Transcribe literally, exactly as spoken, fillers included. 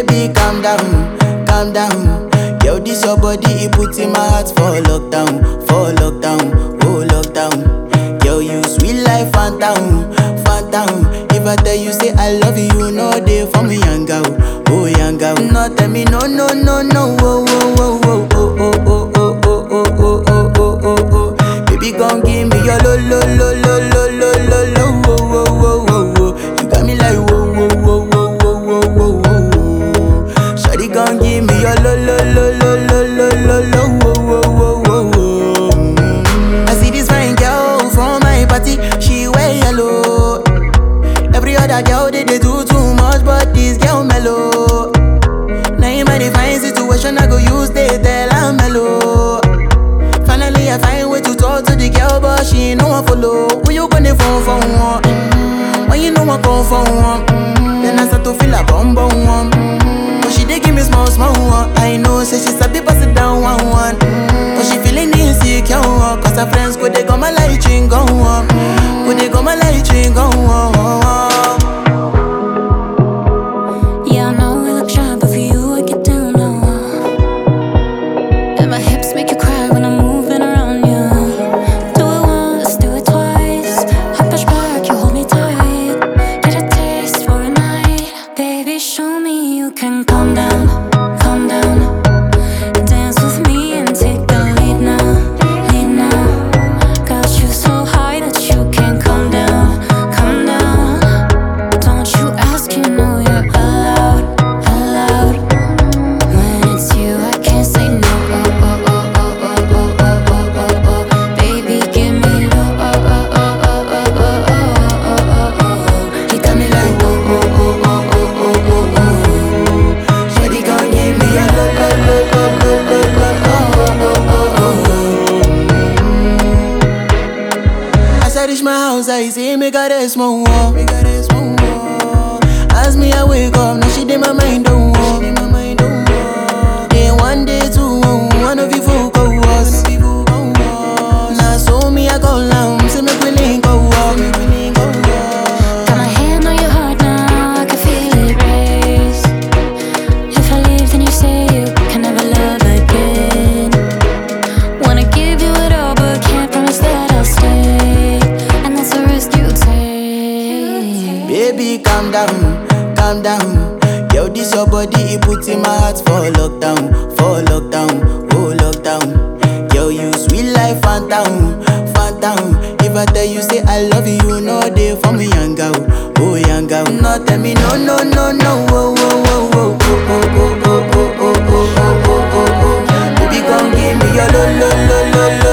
Baby, calm down, calm down. Yo, this your body, it puts in my heart for lockdown, for lockdown, oh lockdown. Yo, you sweet life, phantom, phantom. If I tell you say I love you, you know they for me, young girl, oh young girl. No, tell me no, no, no, no, oh, oh, oh, oh, oh, oh, oh, oh, oh, oh, oh, oh, oh, oh. Baby, gon' give me your lo, lo, lo, lo, lo, lo, lo, lo, oh, oh, oh, oh, oh. You got me like whoa, whoa, whoa, whoa, whoa, whoa, whoa, whoa. Shawty gon' give me your lo, lo, lo, lo, lo, lo, lo, lo, oh, oh, oh, oh, oh. I see this fine girl from my party, she wear yellow. Every other girl they, they do too much, but this girl mellow. Now in my fine situation, I go use they tell I'm mellow. Finally I find way to talk to the girl, but she ain't no one follow. Who you gonna phone for one? Mm-hmm. When you know I come for one, mm-hmm. Then I start to feel a bum bum one. Mm-hmm. But she dey give me small small one. I know say she sabi pass it down one one. Mm-hmm. But she feeling insecure, cause her friends go they go my light ring go on. Go they go my light ring go on. I say make her rest more, make her rest more. As me I wake up, now she dey my mind don't walk. Day one, day two, one of you folk go us. Now so me I call now, say make we link go walk. Got my hand on your heart now, I can feel it race. If I leave, then you say you can never love again. Wanna give you it all, but can't promise that I'll stay. Baby, calm down, calm down. Yo, this your body, it puts in my heart for lockdown, for lockdown, oh lockdown. Yo, you sweet life, phantom, phantom. If I tell you say I love you, you know they for me, young girl, oh young girl. No, tell me no, no, no, no, oh, oh, oh, oh, oh, oh, oh, oh, oh, oh, oh, oh, oh, oh. Baby, come give me your lo, lo, lo, lo, lo.